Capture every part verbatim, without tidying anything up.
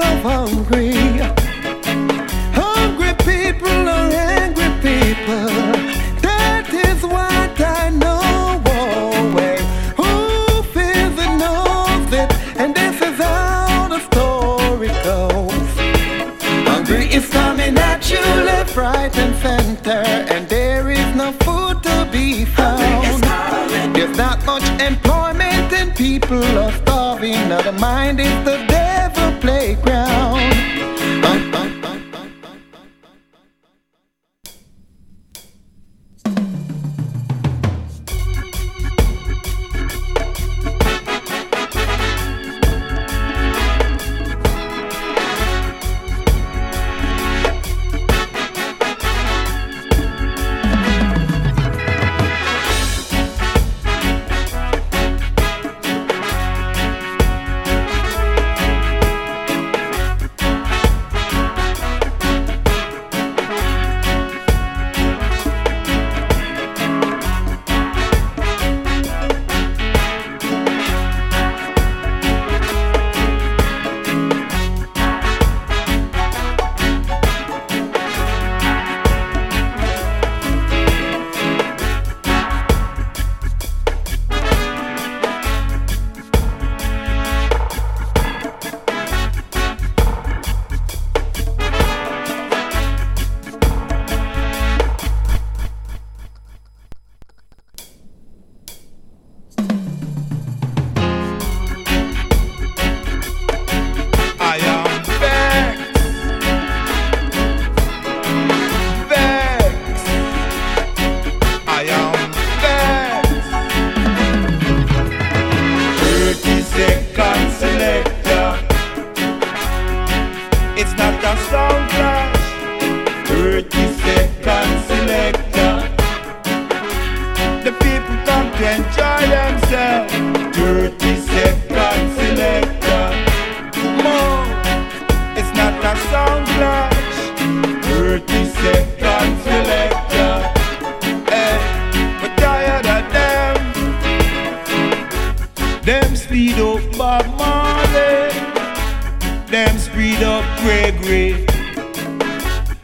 so hungry. Hungry people are angry people. That is what I know. Oh, well, who feels it knows it, and this is how the story goes. Hungry is coming at you left, right, and center, and there is no food to be found. There's not much employment, and people are starving. Now the mind is the devil playground. Uh, uh, uh.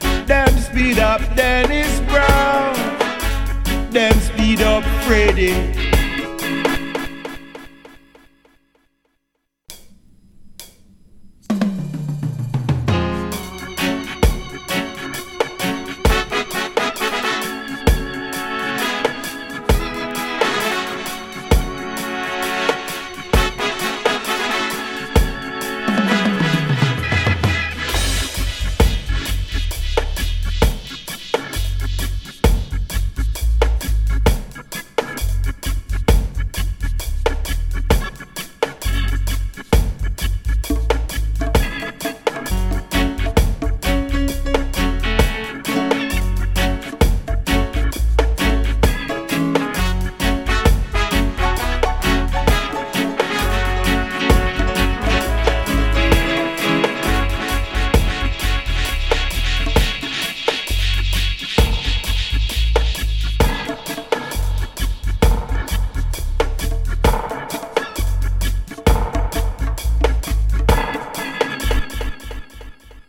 Dennis Brown, them speed up Freddie.